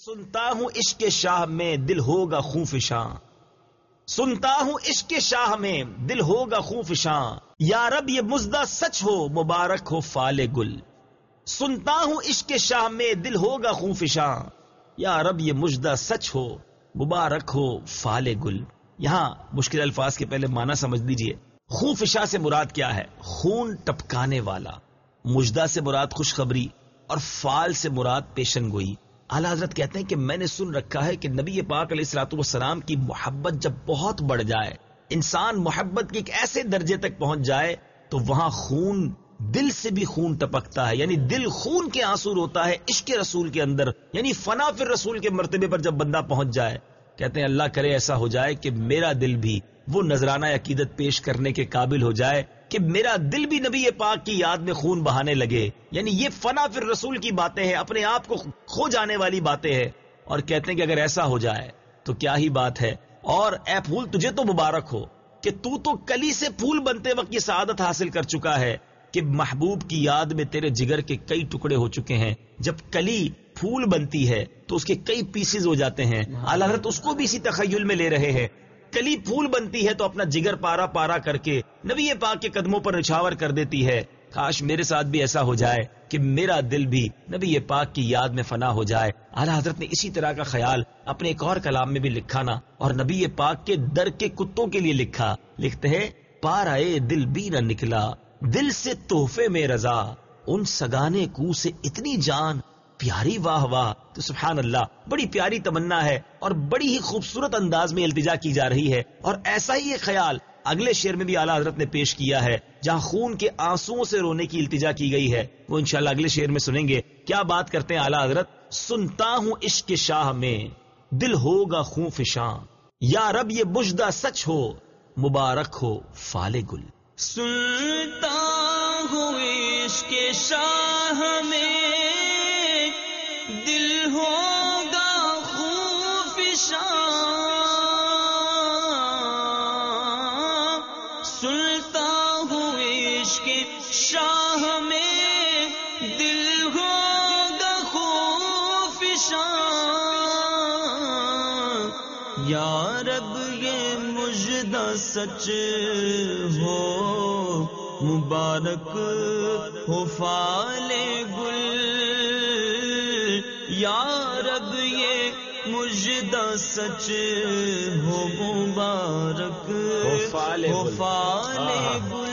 سنتا ہوں عشق شاہ میں دل ہوگا خوں فشاں، سنتا ہوں عشق شاہ میں دل ہوگا خوں فشاں، یا رب یہ مژدہ سچ ہو مبارک ہو فال گل، سنتا ہوں عشق شاہ میں دل ہوگا خوں فشاں، یا رب یہ مژدہ سچ ہو مبارک ہو فال گل۔ یہاں مشکل الفاظ کے پہلے معنی سمجھ لیجئے۔ خوں فشاں سے مراد کیا ہے؟ خون ٹپکانے والا۔ مژدہ سے مراد خوشخبری اور فال سے مراد پیشن گوئی۔ اعلیٰ حضرت کہتے ہیں کہ میں نے سن رکھا ہے کہ نبی پاک علیہ الصلوۃ والسلام کی محبت جب بہت بڑھ جائے، انسان محبت کے ایک ایسے درجے تک پہنچ جائے تو وہاں خون، دل سے بھی خون ٹپکتا ہے، یعنی دل خون کے آنسو روتا ہے عشق رسول کے اندر، یعنی فنا فی الرسول کے مرتبے پر جب بندہ پہنچ جائے۔ کہتے ہیں اللہ کرے ایسا ہو جائے کہ میرا دل بھی وہ نذرانہ عقیدت پیش کرنے کے قابل ہو جائے کہ میرا دل بھی نبی پاک کی یاد میں خون بہانے لگے۔ یعنی یہ فنا فی الرسول کی باتیں ہیں، اپنے آپ کو کھو جانے والی باتیں ہیں، اور کہتے ہیں کہ اگر ایسا ہو جائے تو کیا ہی بات ہے۔ اور اے پھول تجھے تو مبارک ہو کہ تو کلی سے پھول بنتے وقت یہ سعادت حاصل کر چکا ہے کہ محبوب کی یاد میں تیرے جگر کے کئی ٹکڑے ہو چکے ہیں۔ جب کلی پھول بنتی ہے تو اس کے کئی پیسز ہو جاتے ہیں، اعلیٰ حضرت اس کو بھی اسی تخیل میں لے رہے ہیں۔ کلی پھول بنتی ہے تو اپنا جگر پارا پارا کر کے نبی پاک کے قدموں پر نچھاور کر دیتی ہے۔ کاش میرے ساتھ بھی ایسا ہو جائے کہ میرا دل بھی نبی پاک کی یاد میں فنا ہو جائے۔ اعلیٰ حضرت نے اسی طرح کا خیال اپنے ایک اور کلام میں بھی لکھا نا، اور نبی پاک کے در کے کتوں کے لیے لکھا۔ لکھتے ہیں پارائے دل بھی نہ نکلا دل سے تحفے میں رضا، ان سگانے کو سے اتنی جان پیاری واہ واہ۔ تو سبحان اللہ، بڑی پیاری تمنا ہے اور بڑی ہی خوبصورت انداز میں التجا کی جا رہی ہے۔ اور ایسا ہی ایک خیال اگلے شعر میں بھی اعلیٰ حضرت نے پیش کیا ہے، جہاں خون کے آنسوؤں سے رونے کی التجا کی گئی ہے، وہ انشاءاللہ اگلے شعر میں سنیں گے۔ کیا بات کرتے ہیں اعلیٰ حضرت؟ سنتا ہوں عشق شاہ میں دل ہوگا خوں فشاں، یا رب یہ مژدہ سچ ہو مبارک ہو فال گل۔ سنتا ہوں عشق شاہ میں دل ہوگا خوں فشاں، سنتا ہوں عشق شاہ میں دل ہوگا خوں فشاں، یا رب یہ مژدہ سچ ہو مبارک ہو فال گل، یا رب یہ مژدہ سچ ہو مبارک ہو فال گل۔